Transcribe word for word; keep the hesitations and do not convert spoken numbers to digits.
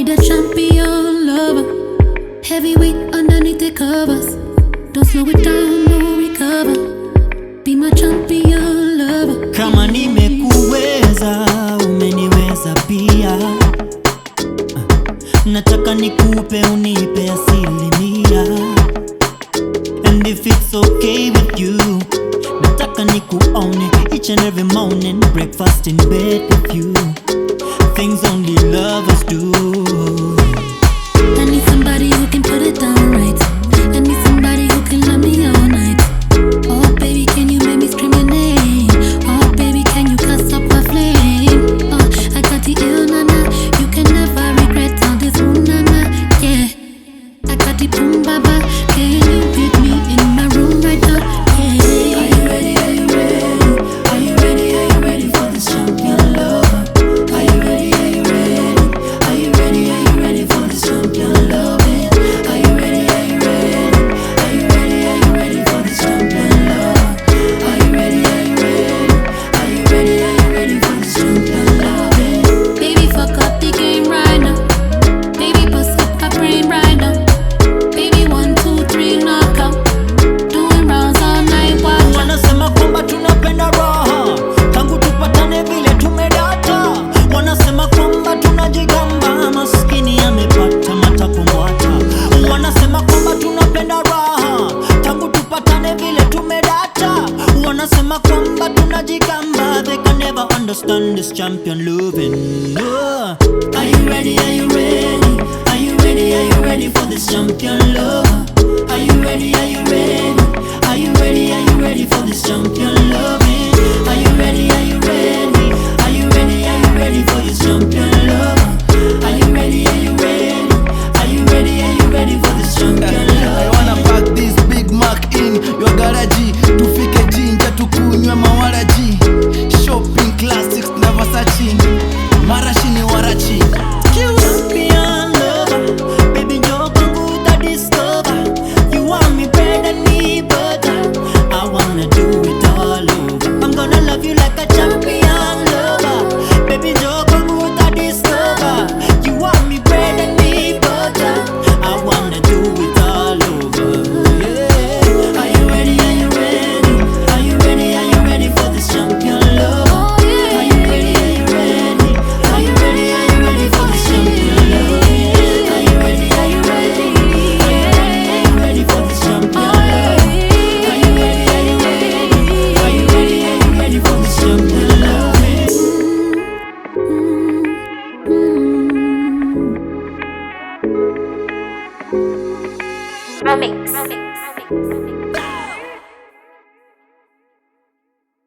need a champion lover, heavyweight underneath the covers. Don't slow it down, no recover. Be my champion lover. Kama nimekuweza, umeniweza pia. Nataka nikupe, unipe asilimia. And if it's okay with you, nataka nikuone each and every morning, breakfast in bed with you. Things only lovers do. I need somebody who can put it down right. I need somebody who can love me all night. Oh baby, can you make me scream your name? Oh baby, can you cuss up a flame? Oh, I got the ill nana, you can never regret all this ooh nana. Yeah, I got the boom baba. Can you beat me in my room right now? Yeah. Are you ready? Are you ready? Are you ready? Are you ready for this champion lover? Are you ready? Are you ready? Are you ready? Are you ready for this champion loving? Are you ready? Are you ready? Are you ready? Are you ready for this champion love? Are you ready? Are you ready? Are you ready? Are you ready for this champion loving? Baby, fuck up the game right now. Baby, bust up my brain right now. Baby, one, two, three, knock out. Doing rounds all night, watch. Wanasema kwamba tunapenda raha, tangu tupatane vile tumedata. Wanasema kwamba tunajigamba, maskini amepata matakumbwata. Wanasema kwamba tunapenda raha, tangu tupatane vile tumedata. Wanasema kwamba tunajigamba, they can never understand this champion loving. Uh. Are you ready? Are you ready? Are you ready? Are you ready for this champion lover? Are you ready? Are you ready? Are you ready? Are you ready for this champion loving? Are you ready? Are you ready? Are you ready? Are you ready for this champion lover? Are you ready? Are you ready? Are you ready? Are you ready for this champion lover? I wanna pack this Big Mac in your garage. Tufike jinja tukunywe mawaraji. Shopping classics na Versace. Marashi ni warachi. Champion lover, baby njoo kwangu utadiscover. You want me bread and me butter, I wanna do it all over. I'm gonna love you like a champion lover. Baby njoo kwangu utadiscover. You want me bread and me butter, I wanna do it all over. Yeah. Are you ready? Are you ready? Are you ready? Are you ready for this champion lover? Are you ready? Are you ready? Are you ready? Are you ready for this champion lover? Are you ready? Are you ready? Are you ready? Are you ready for this champion lover? Are you ready? Are you ready? Are you ready? Are you ready for this champion lover? Remix.